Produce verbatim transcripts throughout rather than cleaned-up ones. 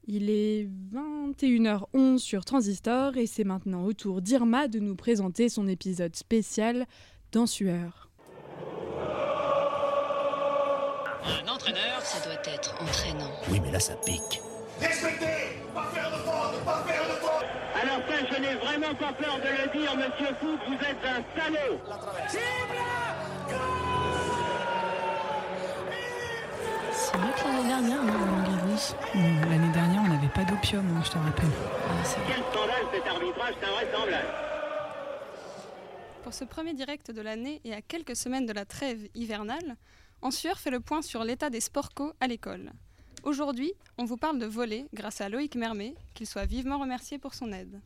Il est vingt et une heures onze sur Transistor et c'est maintenant au tour d'Irma de nous présenter son épisode spécial dans Sueur. Un entraîneur, ça doit être entraînant. Oui, mais là, ça pique. Respectez, pas faire de faute, pas faire de faute. Alors ça, je n'ai vraiment pas peur de le dire, monsieur Foot, vous êtes un salaud. C'est mieux que l'année dernière, non, Roland Garros. Mmh, L'année dernière, on n'avait pas d'opium, hein, je te rappelle. Ah, c'est... Quel scandale cet arbitrage, c'est invraisemblable. Pour ce premier direct de l'année et à quelques semaines de la trêve hivernale, En Sueur fait le point sur l'état des sports co à l'école. Aujourd'hui, on vous parle de volley grâce à Loïc Mermet, qu'il soit vivement remercié pour son aide.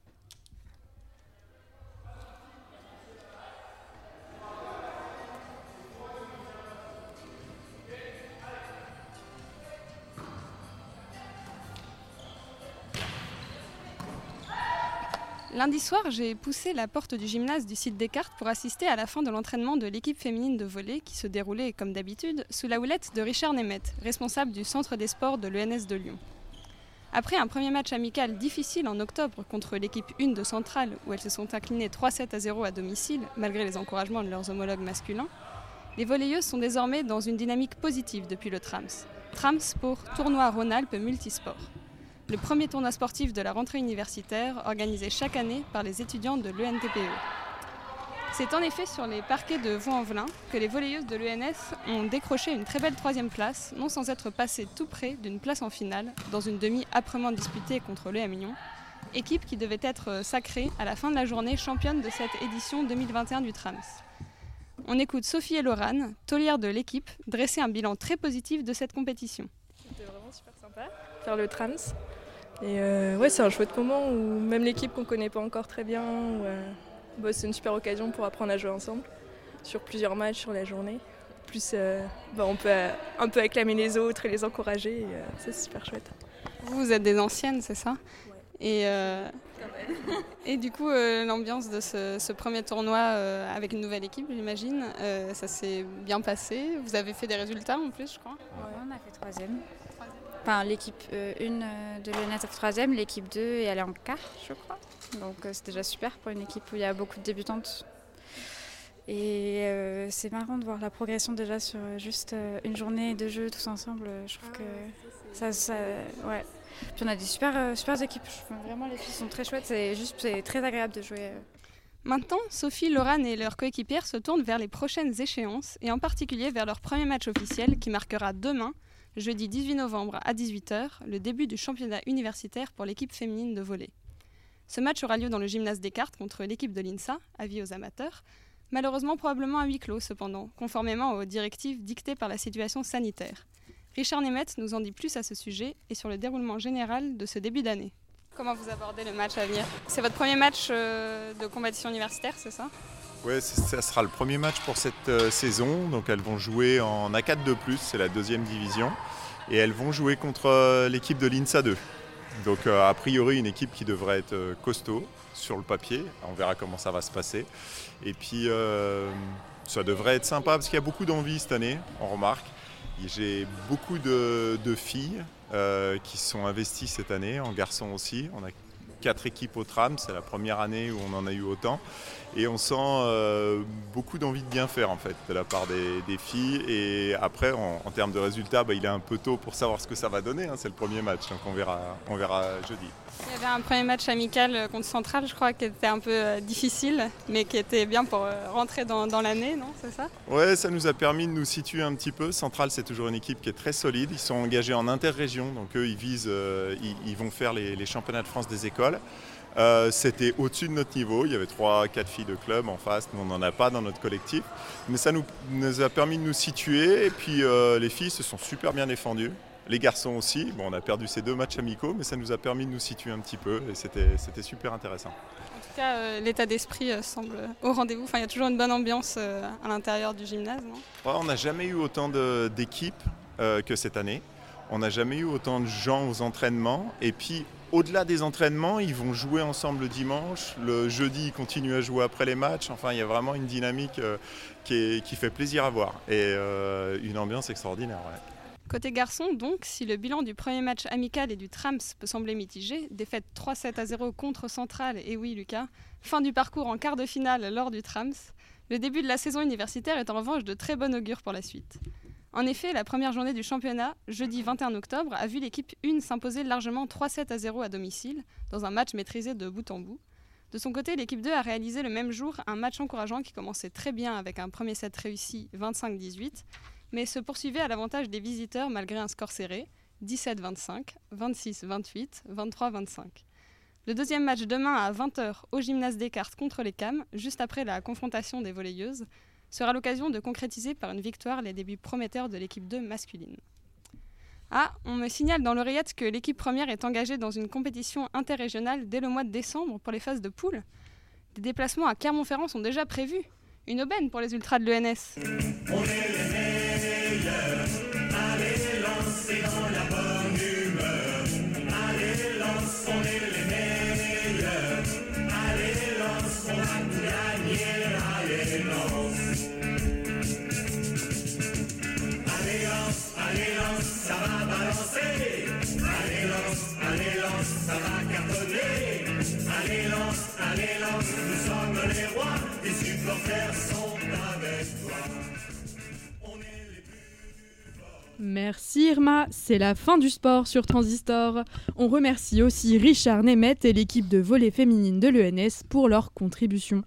Lundi soir, j'ai poussé la porte du gymnase du site Descartes pour assister à la fin de l'entraînement de l'équipe féminine de volley qui se déroulait, comme d'habitude, sous la houlette de Richard Nemeth, responsable du centre des sports de l'E N S de Lyon. Après un premier match amical difficile en octobre contre l'équipe un de Centrale, où elles se sont inclinées trois sept à zéro à domicile, malgré les encouragements de leurs homologues masculins, les volleyeuses sont désormais dans une dynamique positive depuis le TRAMS. TRAMS pour Tournoi Rhône-Alpes Multisport. Le premier tournoi sportif de la rentrée universitaire organisé chaque année par les étudiants de l'E N T P E. C'est en effet sur les parquets de Vaux-en-Velin que les volleyeuses de l'E N S ont décroché une très belle troisième place, non sans être passées tout près d'une place en finale, dans une demi âprement disputée contre l'E M Lyon, équipe qui devait être sacrée à la fin de la journée championne de cette édition deux mille vingt et un du TRAMS. On écoute Sophie et Laurane, taulières de l'équipe, dresser un bilan très positif de cette compétition. C'était vraiment super sympa, faire le TRAMS. Et euh, ouais, c'est un chouette moment où même l'équipe qu'on ne connaît pas encore très bien, où, euh, bah, c'est une super occasion pour apprendre à jouer ensemble sur plusieurs matchs sur la journée. Plus euh, bah, on peut euh, un peu acclamer les autres et les encourager, et, euh, ça c'est super chouette. Vous, vous êtes des anciennes, c'est ça ? Ouais. Et, euh, et du coup, euh, l'ambiance de ce, ce premier tournoi euh, avec une nouvelle équipe, j'imagine, euh, ça s'est bien passé. Vous avez fait des résultats en plus, je crois. Ouais, on a fait troisième. Enfin, l'équipe euh, un de l'E N S a fait troisième, l'équipe deux est allée en quart, je crois. Donc euh, c'est déjà super pour une équipe où il y a beaucoup de débutantes. Et euh, c'est marrant de voir la progression déjà sur juste euh, une journée de jeu tous ensemble. Je trouve ah, que ça, ça, ouais. Puis on a des super, euh, super équipes. Vraiment, les filles sont très chouettes. C'est juste, c'est très agréable de jouer. Maintenant, Sophie, Laurane et leurs coéquipières se tournent vers les prochaines échéances et en particulier vers leur premier match officiel qui marquera demain, jeudi dix-huit novembre à dix-huit heures, le début du championnat universitaire pour l'équipe féminine de volley. Ce match aura lieu dans le gymnase Descartes contre l'équipe de l'INSA, avis aux amateurs, malheureusement probablement à huis clos cependant, conformément aux directives dictées par la situation sanitaire. Richard Nemeth nous en dit plus à ce sujet et sur le déroulement général de ce début d'année. Comment vous abordez le match à venir ? C'est votre premier match euh, de compétition universitaire, c'est ça ? Oui, ça sera le premier match pour cette euh, saison. Donc elles vont jouer en A quatre de plus, c'est la deuxième division. Et elles vont jouer contre euh, l'équipe de l'INSA deux. Donc euh, a priori une équipe qui devrait être euh, costaud sur le papier. On verra comment ça va se passer. Et puis euh, ça devrait être sympa parce qu'il y a beaucoup d'envie cette année, on remarque. Et j'ai beaucoup de, de filles euh, qui sont investies cette année, en garçons aussi. On a quatre équipes au tram, c'est la première année où on en a eu autant. Et on sent euh, beaucoup d'envie de bien faire en fait de la part des, des filles. Et après, en, en termes de résultats, bah, il est un peu tôt pour savoir ce que ça va donner. Hein, c'est le premier match, donc on verra, on verra jeudi. Il y avait un premier match amical contre Centrale, je crois, qui était un peu euh, difficile, mais qui était bien pour euh, rentrer dans, dans l'année, non ? C'est ça ? Ouais, ça nous a permis de nous situer un petit peu. Centrale, c'est toujours une équipe qui est très solide. Ils sont engagés en interrégion, donc eux, ils visent, euh, ils, ils vont faire les, les championnats de France des écoles. Euh, c'était au-dessus de notre niveau, il y avait trois quatre filles de club en face, nous on n'en a pas dans notre collectif, mais ça nous, nous a permis de nous situer et puis euh, les filles se sont super bien défendues, les garçons aussi, bon, on a perdu ces deux matchs amicaux mais ça nous a permis de nous situer un petit peu et c'était, c'était super intéressant. En tout cas, euh, l'état d'esprit euh, semble au rendez-vous, enfin, il y a toujours une bonne ambiance euh, à l'intérieur du gymnase, non ? Ouais, on n'a jamais eu autant de, d'équipes euh, que cette année, on n'a jamais eu autant de gens aux entraînements et puis au-delà des entraînements, ils vont jouer ensemble le dimanche. Le jeudi, ils continuent à jouer après les matchs. Enfin, il y a vraiment une dynamique euh, qui, est, qui fait plaisir à voir. Et euh, une ambiance extraordinaire. Ouais. Côté garçons, donc, si le bilan du premier match amical et du Trams peut sembler mitigé, défaite trois sept à zéro contre Centrale, et oui Lucas, fin du parcours en quart de finale lors du Trams, le début de la saison universitaire est en revanche de très bon augure pour la suite. En effet, la première journée du championnat, jeudi vingt et un octobre, a vu l'équipe un s'imposer largement trois sept à zéro à domicile, dans un match maîtrisé de bout en bout. De son côté, l'équipe deux a réalisé le même jour un match encourageant qui commençait très bien avec un premier set réussi vingt-cinq dix-huit, mais se poursuivait à l'avantage des visiteurs malgré un score serré, dix-sept vingt-cinq, vingt-six vingt-huit, vingt-trois vingt-cinq. Le deuxième match demain à vingt heures au Gymnase Descartes contre les Cam, juste après la confrontation des volleyeuses, sera l'occasion de concrétiser par une victoire les débuts prometteurs de l'équipe deux masculine. Ah, on me signale dans l'oreillette que l'équipe première est engagée dans une compétition interrégionale dès le mois de décembre pour les phases de poule. Des déplacements à Clermont-Ferrand sont déjà prévus. Une aubaine pour les ultras de l'E N S. On est les meilleurs, allez lancer dans la bonne humeur. Allez lance, on est les meilleurs. Allez lance, on va gagner. Allez lance. Allez lance, allez lance, ça va balancer. Allez lance, allez lance, ça va cartonner. Allez lance, allez lance, nous sommes les rois. Les supporters sont avec toi. Merci Irma, c'est la fin du sport sur Transistor. On remercie aussi Richard Nemeth et l'équipe de volley féminine de l'E N S pour leur contribution.